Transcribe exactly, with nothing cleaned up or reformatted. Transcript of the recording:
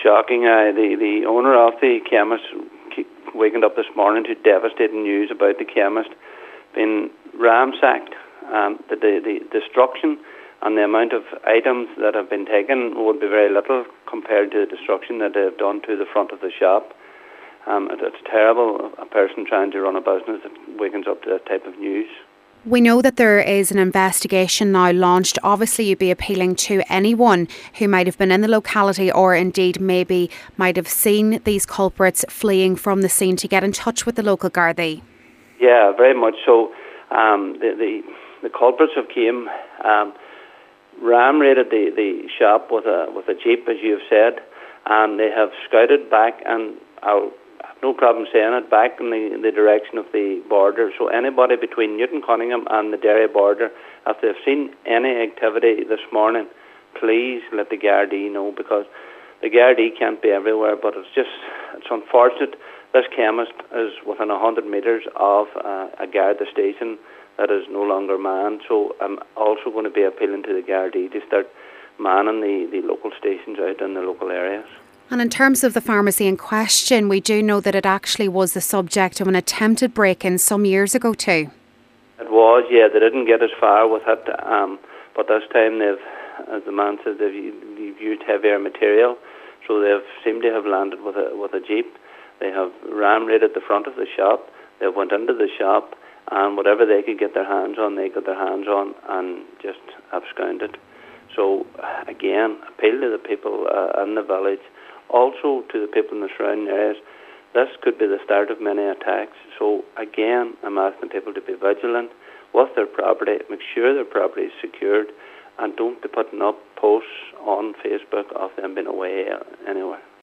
shocking. Uh, the, the owner of the chemist wakened up this morning to devastating news about the chemist being ransacked. Um, the, the, the destruction and the amount of items that have been taken would be very little compared to the destruction that they've done to the front of the shop. Um, it, it's terrible, a person trying to run a business that wakens up to that type of news. We know that there is an investigation now launched. Obviously, you'd be appealing to anyone who might have been in the locality or indeed maybe might have seen these culprits fleeing from the scene to get in touch with the local Gardaí. Yeah, very much so. Um, the, the the culprits have came, um, ram raided the, the shop with a with a jeep, as you have said, and they have scouted back, and I'll have no problem saying it, back in the, in the direction of the border. So anybody between Newton Cunningham and the Derry border, if they've seen any activity this morning, please let the Gardaí know, because the Gardaí can't be everywhere, but it's just, it's unfortunate. This chemist is within one hundred metres of uh, a Garda station that is no longer manned. So I'm also going to be appealing to the Gardaí to start manning the, the local stations out in the local areas. And in terms of the pharmacy in question, we do know that it actually was the subject of an attempted break-in some years ago too. It was, yeah. They didn't get as far with it, um, but this time they've, as the man said, they've, they've used heavier material, so they've seemed to have landed with a with a jeep. They have ram raided the front of the shop. They went into the shop, and whatever they could get their hands on, they got their hands on and just absconded. So again, appeal to the people uh, in the village, also to the people in the surrounding areas. This could be the start of many attacks. So again, I'm asking people to be vigilant with their property, make sure their property is secured, and don't be putting up posts on Facebook of them being away anywhere.